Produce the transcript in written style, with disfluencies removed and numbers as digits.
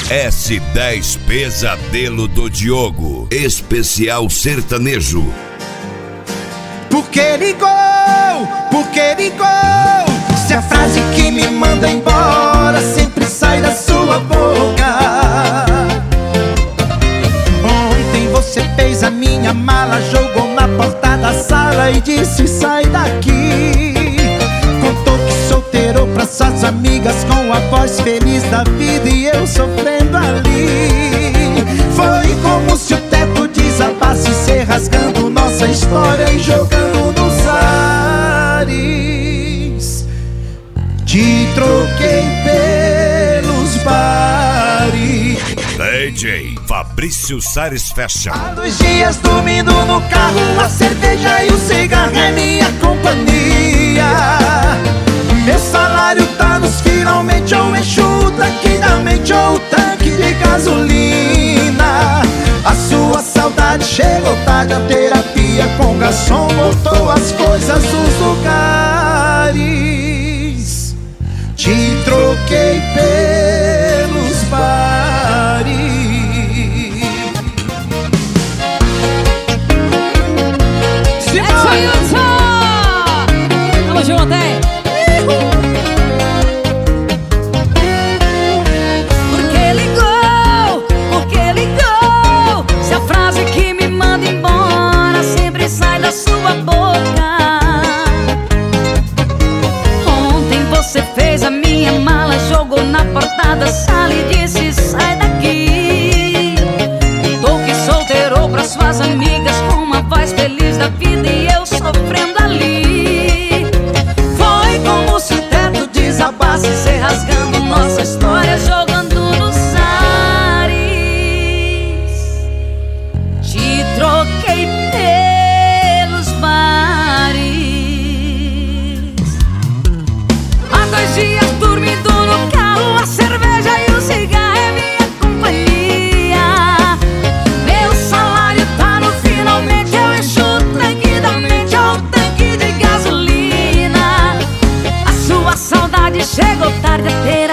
S10 Pesadelo do Diogo, especial sertanejo. Porque ligou, porque ligou. Se a frase que me manda embora sempre sai da sua boca. Ontem você fez a minha mala, jogou na porta da sala e disse sai daqui. Contou que solteirou pra suas amigas com a voz feliz da vida e eu sofrendo ali. Foi como se o teto desabasse, se rasgando nossa história e jogando nos ares. Te troquei pelos bares. DJ Fabrício Sares Fashion. Há 2 dias dormindo no carro, a cerveja e o cigarro é minha companhia. Meu salário tá nos finalmente, ou enxuto tranquilamente, ou o tanque de gasolina. A sua saudade chegou tarde, a terapia com o garçom botou as coisas nos lugares. Te troquei pelos bares. Tamo junto, hein? Porque ligou, porque ligou. Se a frase que me manda embora sempre sai da sua boca. Ontem você fez a minha mala, jogou na porta da sala e disse sai daqui. Contou que solteirou pra suas amigas com uma voz feliz da vida e eu sofrendo ali. Foi como se o teto desabasse, se rasgando nossa história, jogando nos ares. Te troquei pelos bares. Há 2 dias dormindo no carro, a cerveja e o cigarro é minha companhia. Meu salário tá no finalmente, eu enxuto tranquilamente, ou o tanque de gasolina. A sua saudade chegou tarde, a